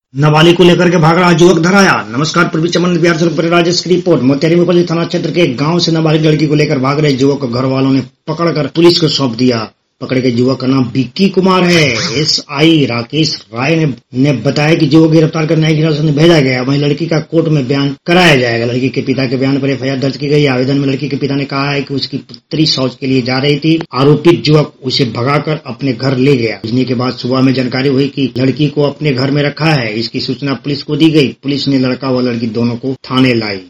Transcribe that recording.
नाबालिग को लेकर के भाग रहा युवक धराया। नमस्कार, पूर्वी चंपारण बिहार से राजेश की रिपोर्ट। मोतिहारी में थाना क्षेत्र के गांव से नाबालिग लड़की को लेकर भाग रहे युवक को घर वालों ने पकड़कर पुलिस को सौंप दिया। पकड़े गए युवक का नाम विक्की कुमार है। एसआई राकेश राय ने बताया कि युवक गिरफ्तार कर न्यायिक हिरासत में भेजा गया। वहीं लड़की का कोर्ट में बयान कराया जाएगा। लड़की के पिता के बयान पर एफआईआर दर्ज की गई। आवेदन में लड़की के पिता ने कहा है कि उसकी पुत्री शौच के लिए जा रही थी। आरोपित युवक उसे भगाकर अपने घर ले गया। भेजने के बाद सुबह में जानकारी हुई कि लड़की को अपने घर में रखा है। इसकी सूचना पुलिस को दी गई। पुलिस ने लड़का व लड़की दोनों को थाने लाई।